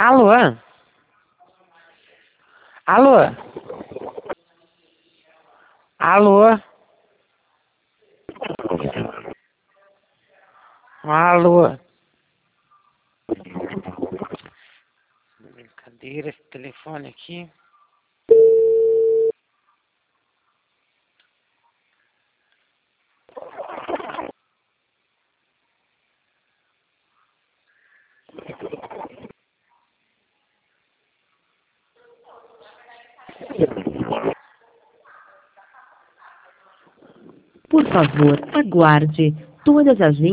Alô? Alô? Alô? Alô? Brincadeira esse telefone aqui. Por favor, aguarde. Todas as